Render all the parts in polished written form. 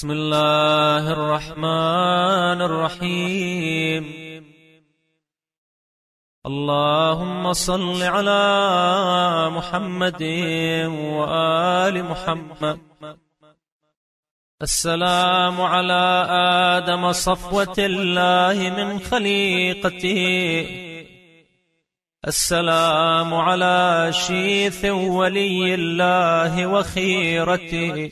بسم الله الرحمن الرحيم. اللهم صل على محمد وآل محمد. السلام على آدم صفوة الله من خليقته. السلام على شيث ولي الله وخيرته.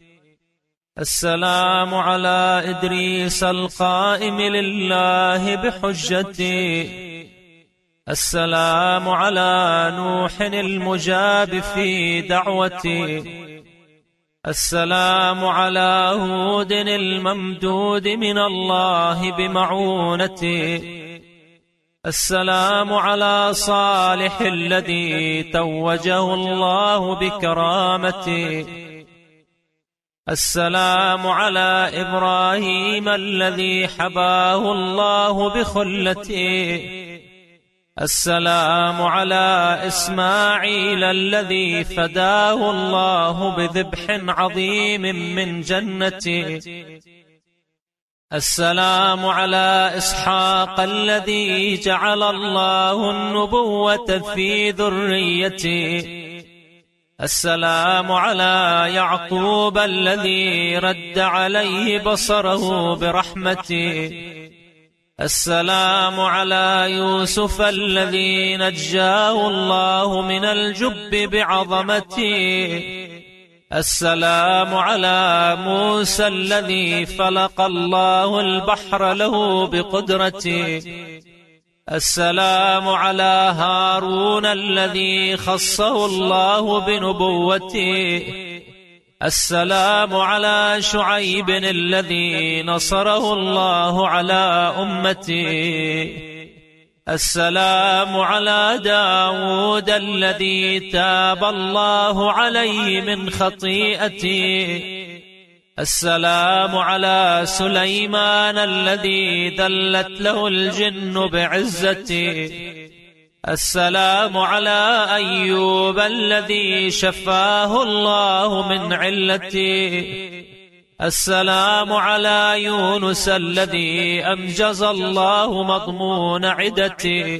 السلام على إدريس القائم لله بحجته. السلام على نوح المجاب في دعوته. السلام على هود الممدود من الله بمعونته. السلام على صالح الذي توجه الله بكرامته. السلام على إبراهيم الذي حباه الله بخلته. السلام على إسماعيل الذي فداه الله بذبح عظيم من جنته. السلام على إسحاق الذي جعل الله النبوة في ذريته. السلام على يعقوب الذي رد عليه بصره برحمته. السلام على يوسف الذي نجاه الله من الجب بعظمته. السلام على موسى الذي فلق الله البحر له بقدرته. السلام على هارون الذي خصه الله بنبوته. السلام على شعيب الذي نصره الله على أمته. السلام على داود الذي تاب الله عليه من خطيئته. السلام على سليمان الذي ذلت له الجن بعزته. السلام على أيوب الذي شفاه الله من علته. السلام على يونس الذي أنجز الله مضمون عدته.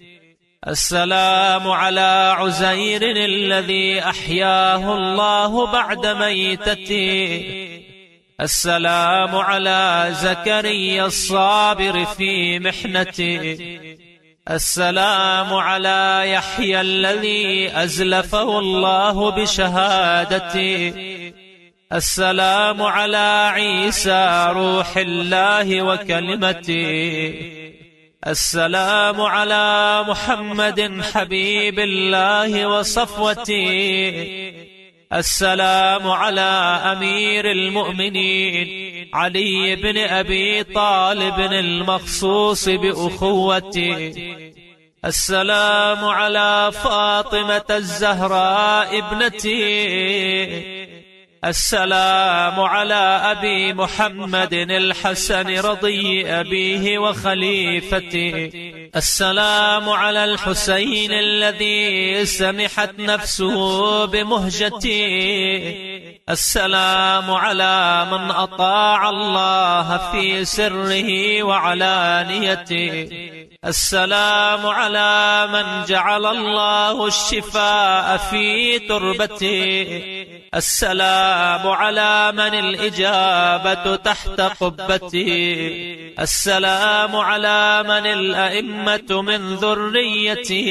السلام على عزير الذي أحياه الله بعد ميتته. السلام على زكريا الصابر في محنته. السلام على يحيى الذي أزلفه الله بشهادته. السلام على عيسى روح الله وكلمته. السلام على محمد حبيب الله وصفوته. السلام على أمير المؤمنين علي بن أبي طالب المخصوص بأخوته. السلام على فاطمة الزهراء ابنتي. السلام على أبي محمد الحسن رضي أبيه وخليفته. السلام على الحسين الذي سمحت نفسه بمهجته. السلام على من أطاع الله في سره وعلانيته. السلام على من جعل الله الشفاء في تربته. السلام على من الإجابة تحت قبته. السلام على من الأئمة من ذريته.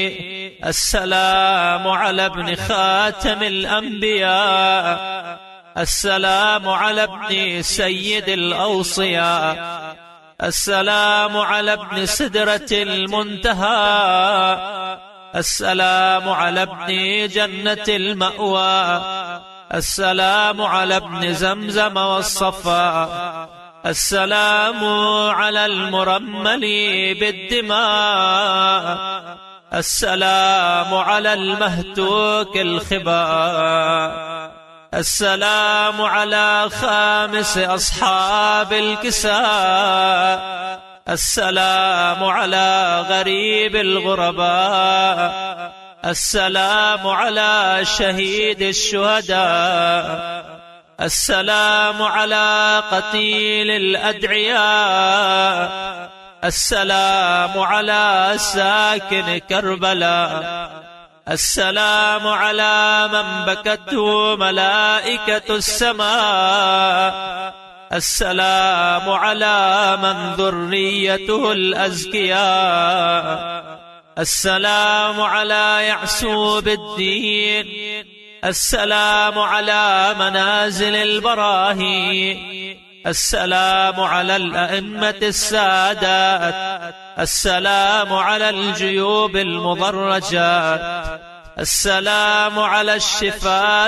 السلام على ابن خاتم الأنبياء. السلام على ابن سيد الأوصياء. السلام على ابن سدرة المنتهى. السلام على ابن جنة المأوى. السلام على ابن زمزم والصفا. السلام على المرمل بالدماء. السلام على المهتوك الخباء. السلام على خامس أصحاب الكساء. السلام على غريب الغرباء. السلام على شهيد الشهداء. السلام على قتيل الأدعياء، السلام على ساكن كربلاء، السلام على من بكته ملائكة السماء، السلام على من ذريته الأزكياء، السلام على يعسوب الدين، السلام على منازل البراهين، السلام على الأئمة السادات، السلام على الجيوب المضرجات، السلام على الشفاه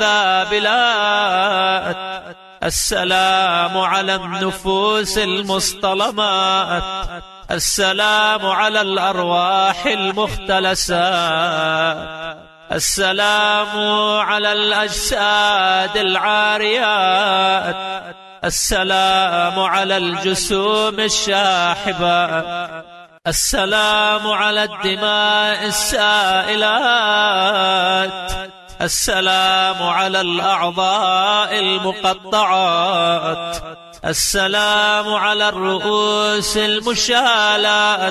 الذابلات، السلام على النفوس المصطلمات، السلام على الأرواح المختلسات، السلام على الأجساد العاريات، السلام على الجسوم الشاحبة، السلام على الدماء السائلات، السلام على الأعضاء المقطعات، السلام على الرؤوس المشالات،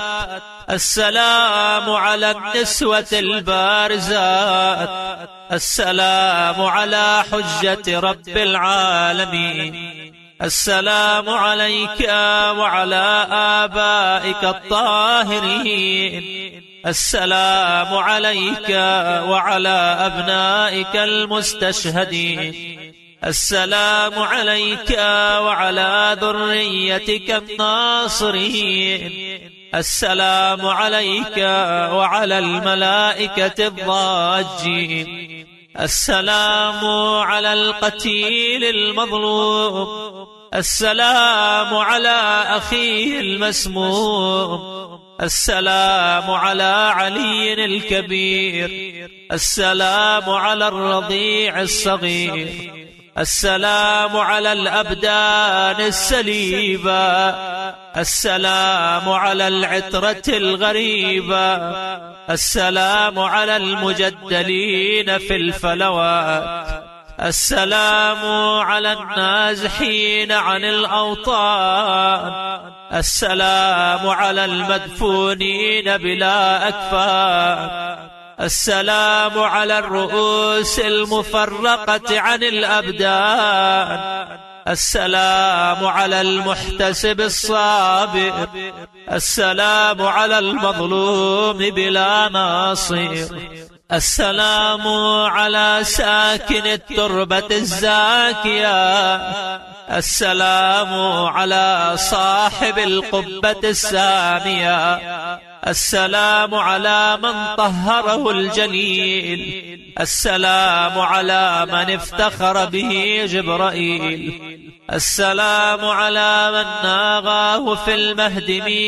السلام على النسوة البارزات، السلام على حجة رب العالمين، السلام عليك وعلى آبائك الطاهرين، السلام عليك وعلى أبنائك المستشهدين، السلام عليك وعلى ذريتك الناصرين، السلام عليك وعلى الملائكة الضاجين، السلام على القتيل المظلوم، السلام على أخيه المسموم، السلام على علي الكبير، السلام على الرضيع الصغير، السلام على الأبدان السليبة، السلام على العترة الغريبة، السلام على المجدلين في الفلوات، السلام على النازحين عن الأوطان، السلام على المدفونين بلا أكفان، السلام على الرؤوس المفرقة عن الأبدان، السلام على المحتسب الصابر، السلام على المظلوم بلا ناصر، السلام على ساكن التربة الزاكية، السلام على صاحب القبة السامية، السلام على من طهره الجليل، السلام على من افتخر به جبرائيل، السلام على من ناغاه في المهد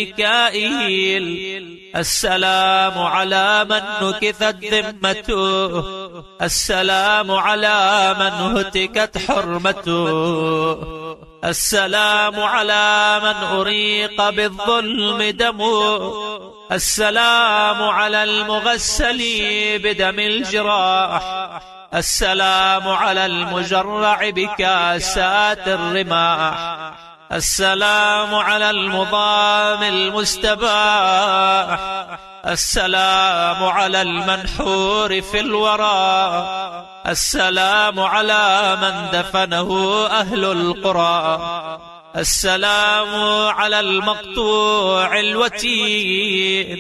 ميكائيل، السلام على من نكثت ذمته، السلام على من هتكت حرمته، السلام على من أريق بالظلم دمه، السلام على المغسل بدم الجراح، السلام على المجرع بكاسات الرماح، السلام على المضام المستباح، السلام على المنحور في الورى، السلام على من دفنه أهل القرى، السلام على المقطوع الوتين،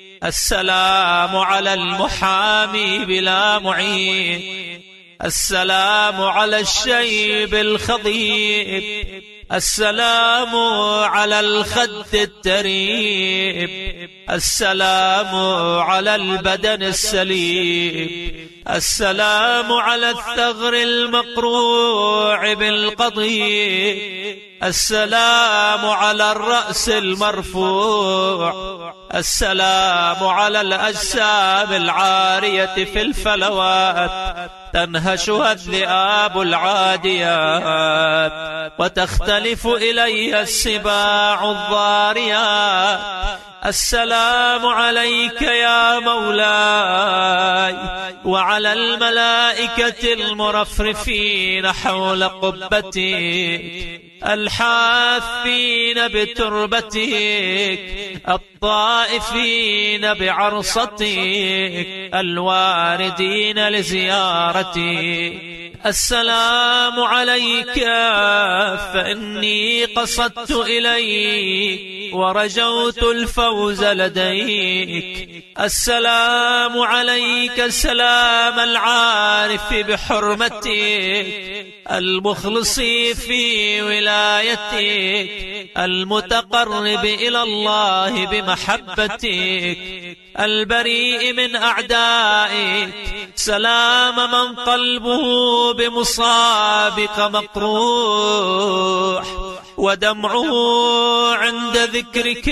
السلام على المحامي بلا معين، السلام على الشيب الخضيب، السلام على الخد التريب، السلام على البدن السليم، السلام على الثغر المقروع بالقضيب، السلام على الرأس المرفوع، السلام على الأجسام العارية في الفلوات تنهشها الذئاب العاديات وتختلف إليها السباع الضاريات. السلام عليك يا مولاي وعلى الملائكة المرفرفين حول قبتك الحافين بتربتك الطائفين بعرصتك الواردين لزيارتك. السلام عليك فإني قصدت إليك ورجوت الفوز لديك. السلام عليك سلام العارف بحرمتك المخلص في ولايتك المتقرب إلى الله بمحبتك البريء من أعدائك. سلام من قلبه بمصابك مقروح ودمعه عند ذكرك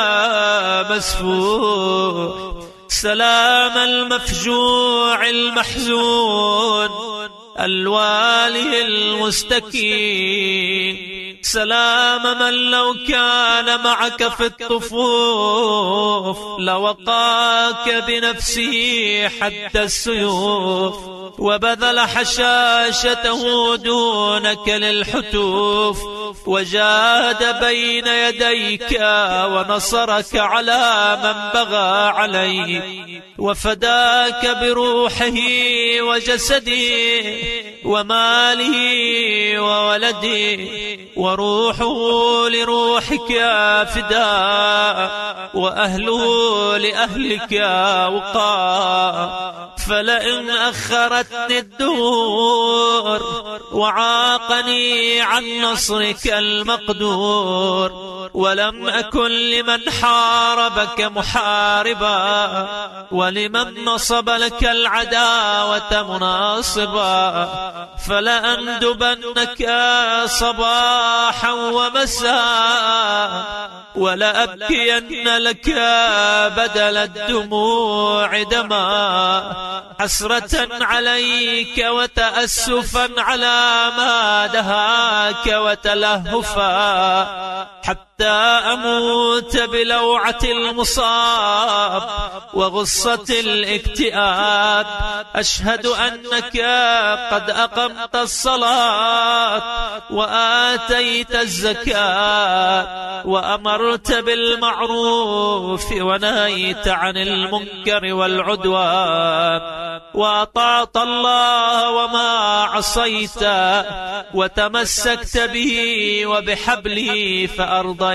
مسفوح. سلام المفجوع المحزون الوالي المستكين. سلام من لو كان معك في الطفوف لوقاك بنفسه حتى السيوف وبذل حشاشته دونك للحتوف وجاد بين يديك ونصرك على من بغى عليك وفداك بروحه وجسده وماله وولده وروحه لروحك فداء وأهله لأهلك وقاء. فلئن أخرتني الدهور وعاقني عن نصرك المقدور ولم أكن لمن حاربك محاربا ولمن نصب لك العداوة مناصبا فلأندبنك صباحا ومساء ولأبكين لك بدل الدموع دما حسرة عليك وتأسفا على ما دهاك وتلهفا حتى أموت بلوعة المصاب وغصة الاكتئاب. أشهد أنك قد أقمت الصلاة وآتيت الزكاة وأمرت بالمعروف ونهيت عن المنكر والعدوان وأطعت الله وما عصيت وتمسكت به وبحبله فأرضيت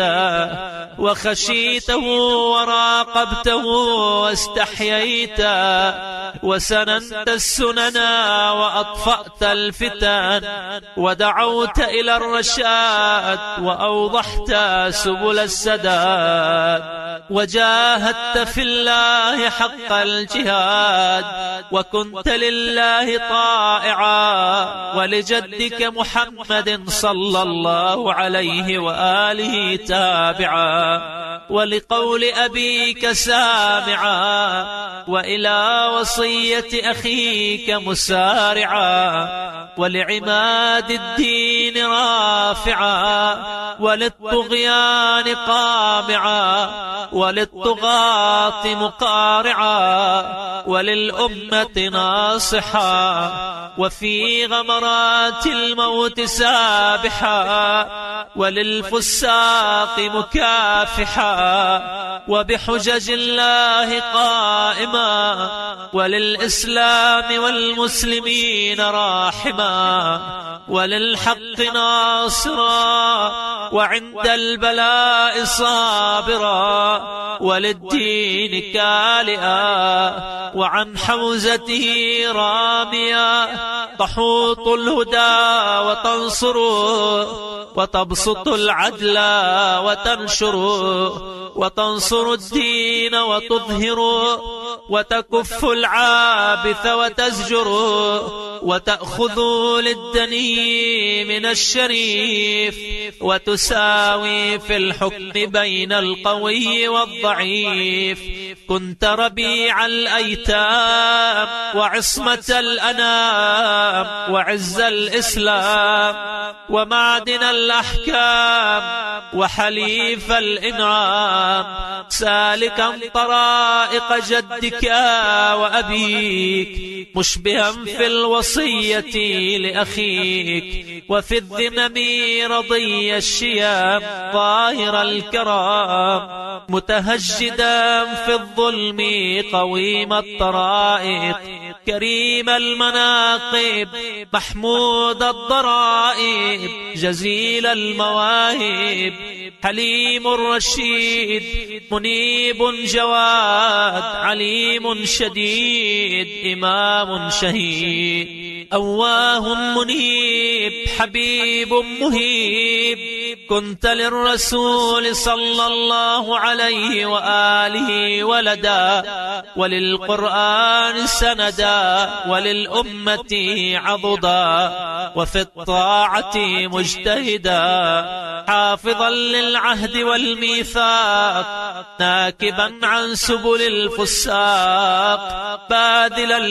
وخشيته وراقبته واستحييت وسننت السنن وأطفأت الفتن ودعوت إلى الرشاد وأوضحت سبل السداد وجاهدت في الله حق الجهاد وكنت لله طائعا ولجدك محمد صلى الله عليه وآله تابعا ولقول أبيك سامعا وإلى وصية أخيك مسارعا ولعماد الدين رافعا وللطغيان قامعا وللطغاة مقارعا وللأمة ناصحا وفي غمرات الموت سابحا وللفساق مكافحا وبحجج الله قائما وللإسلام والمسلمين راحما وللحق ناصرا وعند البلاء صابرا وللدين كالئا وعن حوزته راميا تحوط الهدى وتنصره وتبسط العدل وتنشره وتنصر الدين وتظهره وتكف العابث وتزجره وتأخذ للدني من الشريف وتساوي في الحكم بين القوي والضعيف. كنت ربيع الأيتام وعصمة الأنام وعز الإسلام ومعدن الأحكام وحليف الإنعام، سالكا طرائق جدك وأبيك، مشبها في الوصية لأخيك، وفي الذمم رضي الشيام ظاهر الكرام، متهجدا في الظلم قويم الطرائق، كريم المناقب محمود الضرائب، جزيل المواهب حليم رشيد، منيب جواد عليم شديد، إمام شهيد، أواه منيب حبيب مهيب، كنت للرسول صلى الله عليه وآله ولدا، وللقرآن سندا، وللأمة عضدا، وفي الطاعة مجتهدا، حافظا للعهد والميثاق، ناكبا عن سبل الفساق، باذلا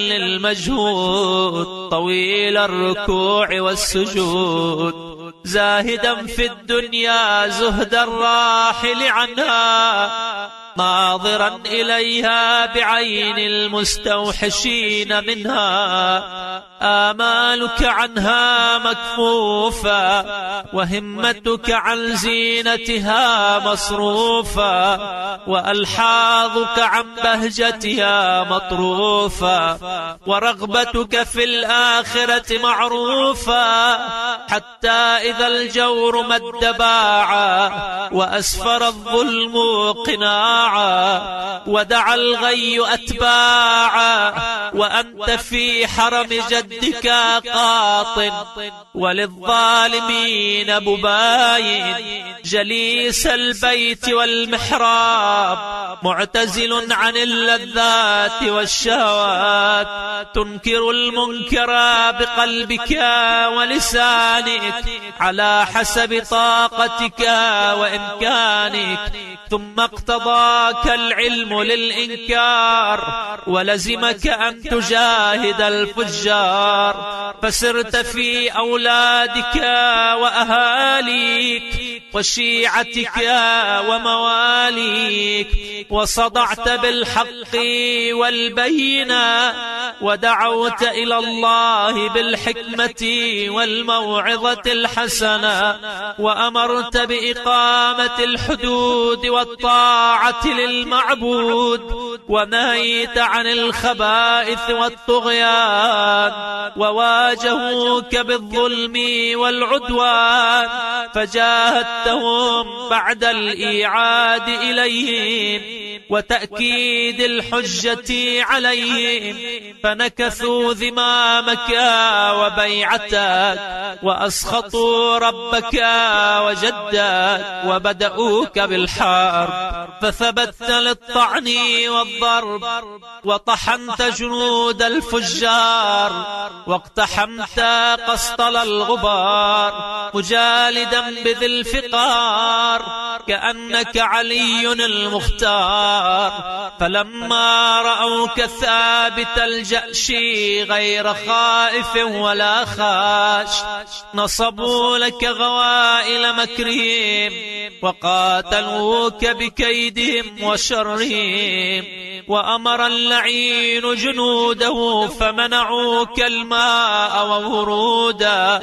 للمجهود، طويل الركوع والسجود، زاهدا في الدنيا زهد الراحل عنها، ناظرا إليها بعين المستوحشين منها، آمالك عنها مكفوفة، وهمتك عن زينتها مصروفة، وألحاظك عن بهجتها مطروفة، ورغبتك في الآخرة معروفة، حتى إذا الجور مد باعا، وأسفر الظلم قناعا، ودعا الغي أتباعا، وأنت في حرم جدك قاطن، وللظالمين مباين، جليس البيت والمحراب، معتزل عن اللذات والشهوات، تنكر المنكر بقلبك ولسانك، على حسب طاقتك وإمكانك، ثم اقتضاك العلم للإنكار، ولزمك أن تجاهد الفجار، فسرت في أولادك وأهاليك وشيعتك ومواليك، وصدعت بالحق والبينة، ودعوت إلى الله بالحكمة والموعظة الحسنة، وأمرت بإقامة الحدود والطاعة للمعبود، ونهيت عن الخبائث والطغيان، وواجهوك بالظلم والعدوان، فجاهدتهم بعد الإيعاد إليهم وتأكيد الحجة عليهم، فنكثوا ذمامك وبيعتك، وأسخطوا ربك وجدك، وبدأوك بالحرب، فثبت للطعن والضرب، وطحنت جنود الفجار، واقتحمت قسطل الغبار، مجالدا بذي الفقار، كأنك علي المختار، فلما رأوك ثابت الجأش غير خائف ولا خاش، نصبوا لك غوائل مكرهم، وقاتلوك بكيدهم وشرهم، وأمر اللعين جنوده فمنعوك الماء وورودا،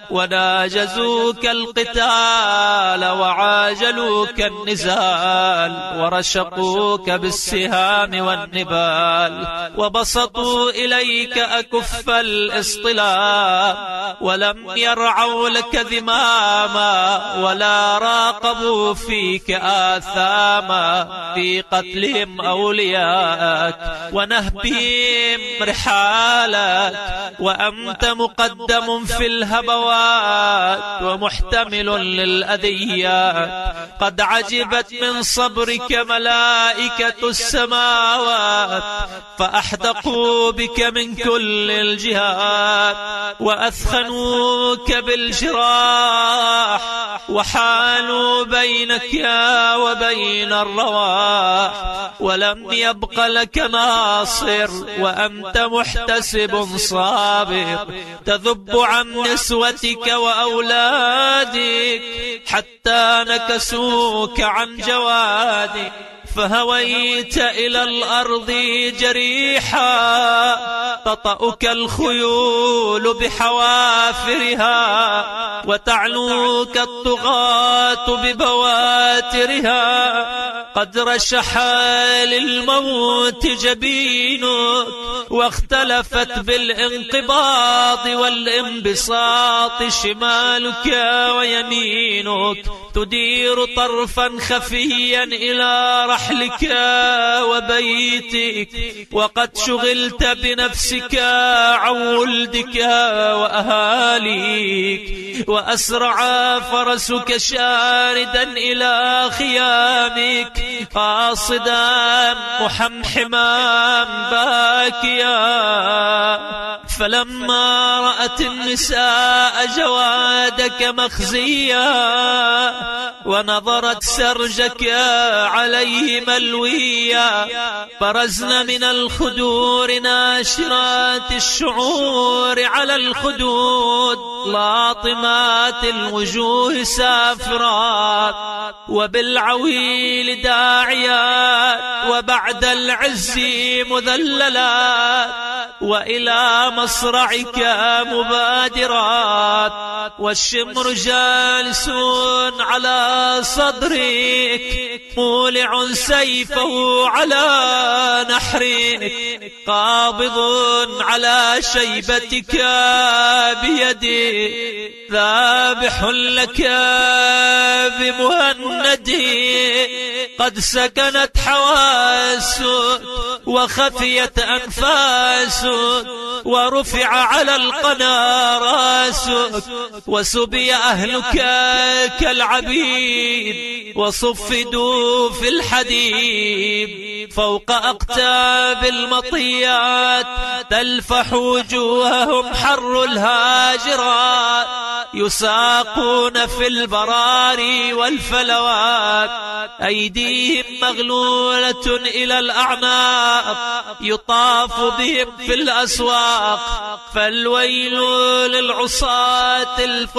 وناجزوك القتال وعاجلوك النزال، ورشقوك بالسهام والنبال، وبسطوا إليك أكف الاصطلاء، ولم يرعوا لك ذماما، ولا راقبوا فيك آثاما، في قتلهم أولياءك ونهبهم رحالك، وأنت مقدم في الهبوات ومحتمل للأذيات، قد عجبت من صبرك ملائكة السماوات، فأحدقوا بك من كل الجهات، وأثخنوك بالجراح، وحالوا بينك وبين الرواح، ولم يبق لك ناصر وأنت محتسب صابر، تذب عن نسوتك وأولادك حتى نكسوك عن جوادك، فهويت إلى الأرض جريحا تطأك الخيول بحوافرها، وتعلوك الطغاة ببواترها، قد رشح للموت جبينك، واختلفت بالانقباض والانبساط شمالك ويمينك، تدير طرفا خفيا إلى رحلك وبيتك، وقد شغلت بنفسك عن ولدك وأهاليك، وأسرع فرسك شاردا إلى خيامك، قاصدا محمحما باكيا، فلما رأت النساء جوادك مخزيا، ونظرت سرجك عليه ملويا، برزن من الخدور ناشرات الشعور على الخدود، لاطمات الوجوه سافرات، وبالعويل داعيات، وبعد العز مذللات، وإلى مصرعك مبادرات، والشمر جالس على صدرك، مولع سيفه على نحرك، قابض على شيبتك بيده، ذابح لك بمهندي، قد سكنت حواسك وخفيت أنفاسك، ورفع على القنا راسك، وسبي أهلك كالعبيد، وصفدوا في الحديد، فوق أقتاب المطيات تلفح وجوههم حر الهاجرات، يساقون في البراري والفلوات، أيديهم مغلولة إلى الأعناق، يطاف بهم في الأسواق، فالويل للعصاة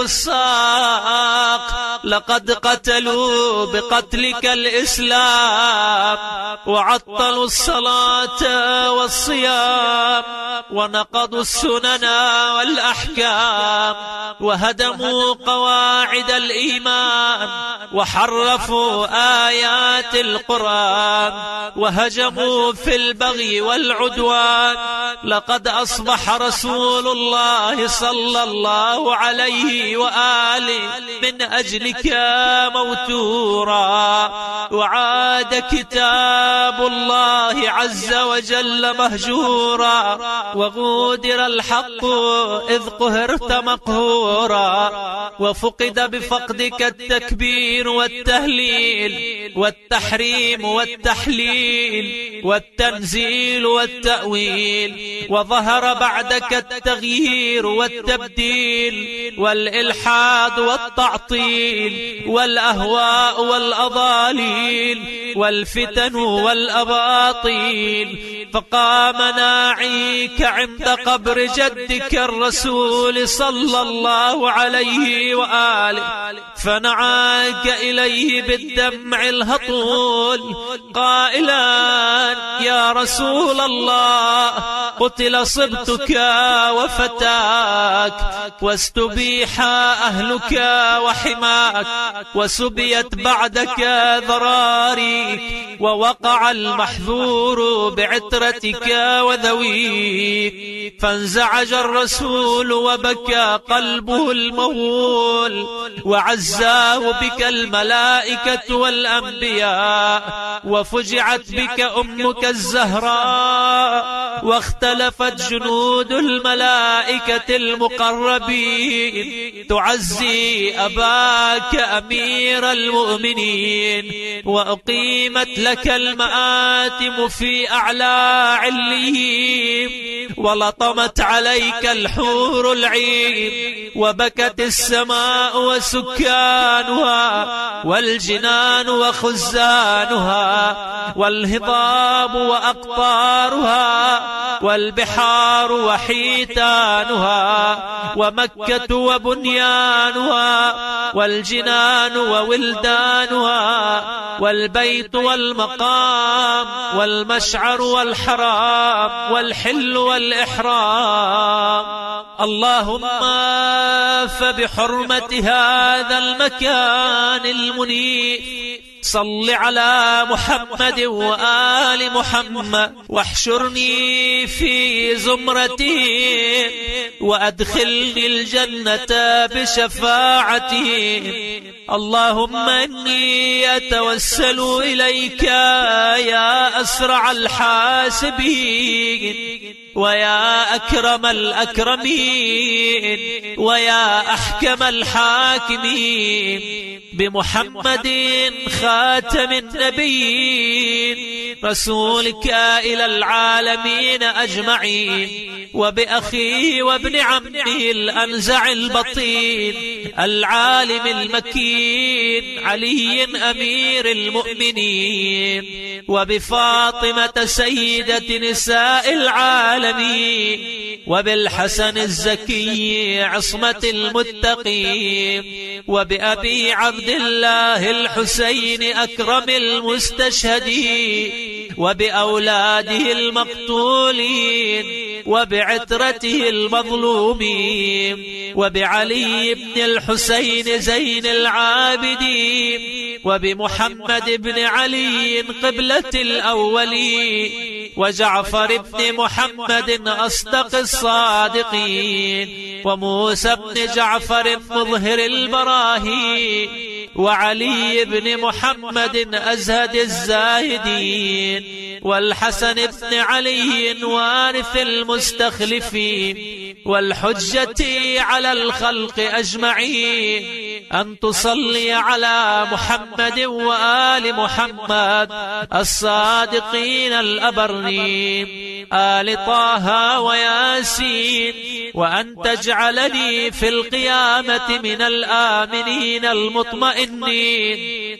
الفساق، لقد قتلوا بقتلك الإسلام، وعطلوا الصلاة والصيام، ونقضوا السنن والأحكام، وهدموا قواعد الإيمان، وحرفوا آيات القرآن، وهجموا في البغي والعدوان. لقد أصبح رسول الله صلى الله عليه وآله من أجلك موتورا، وعاد كتاب الله عز وجل مهجورا، وغودر الحق إذ قهرت مقهورا، وفقد بفقدك التكبير والتهليل والتحريم والتحليل والتنزيل والتأويل، وظهر بعدك التغيير والتبديل والإلحاد والتعطيل والأهواء والأضاليل والفتن والأباطيل، فقام ناعيك عند قبر جدك الرسول صلى الله عليه وآله، فنعاك إليه بالدمع الهطول قائلا: يا رسول الله، قتل صبتك وفتاك، واستبيح أهلك وحماك، وسبيت بعدك ذراريك، ووقع المحذور بعترتك وذويك. فانزعج الرسول وبكى قلبه المهول، وعزاه بك الملائكة والأنبياء، وفجعت بك أمك الزهراء، واختلفت جنود الملائكة المقربين تعزي أباك أمير المؤمنين، وأقيمت لك المآتم في أعلى عليهم، ولطمت عليك الحور العين، وبكت السماء وسكانها، والجنان وخزانها، والهضاب وأقطارها، والبحار وحيتانها، ومكة وبنيانها، والجنان وولدانها، والبيت والمقام، والمشعر والحرام، والحل والإحرام. اللهم فبحرمة هذا المكان المنيف صل على محمد وآل محمد، واحشرني في زمرتهم، وأدخلني الجنة بشفاعتهم. اللهم إني أتوسل إليك يا أسرع الحاسبين، ويا أكرم الأكرمين، ويا أحكم الحاكمين، بمحمد خاتم النبيين رسولك إلى العالمين أجمعين، وبأخيه وابن عمه الأنزع البطين العالم المكين علي أمير المؤمنين، وبفاطمة سيدة نساء العالمين، وبالحسن الزكي عصمة المتقين، وبأبي عبد الله الحسين أكرم المستشهدين، وبأولاده المقتولين، وبعترته المظلومين، وبعلي بن الحسين زين العابدين، وبمحمد بن علي قبلة الأولين، وجعفر بن محمد أصدق الصادقين، وموسى بن جعفر مظهر البراهين، وعلي بن محمد أزهد الزاهدين، والحسن بن علي وارث المستخلفين، والحجة على الخلق أجمعين، أن تصلي على محمد وآل محمد الصادقين الأبرين، آل طه وياسين، وأن تجعلني في القيامة من الآمنين المطمئنين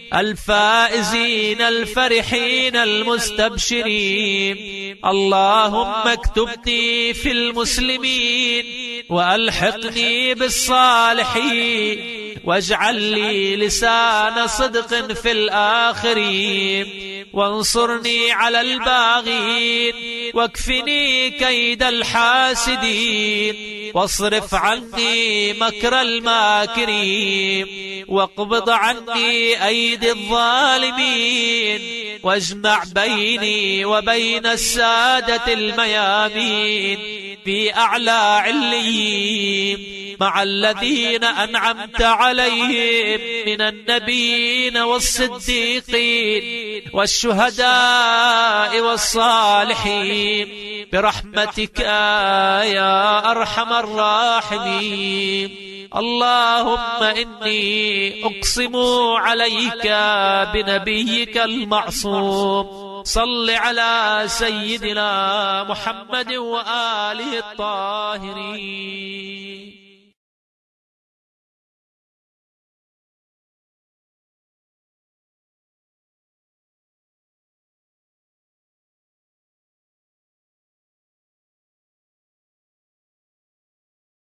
الفائزين الفرحين المستبشرين. اللهم اكتبني في المسلمين، وألحقني بالصالحين، واجعل لي لسان صدق في الآخرين، وانصرني على الباغين، واكفني كيد الحاسدين، واصرف عني مكر الماكرين، واقبض عني أيدي الظالمين، واجمع بيني وبين السادة الميامين في أعلى عليين مع الذين أنعمت عليهم من النبيين والصديقين والشهداء والصالحين برحمتك يا أرحم الراحمين. اللهم إني أقسم عليك بنبيك المعصوم، صل على سيدنا محمد وآله الطاهرين.